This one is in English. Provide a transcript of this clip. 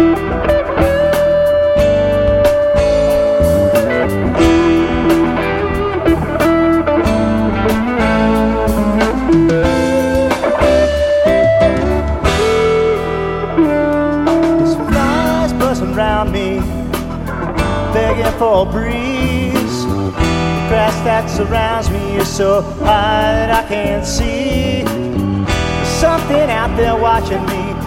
Around me, begging for a breeze. The grass that surrounds me is so high that I can't see. There's something out there watching me,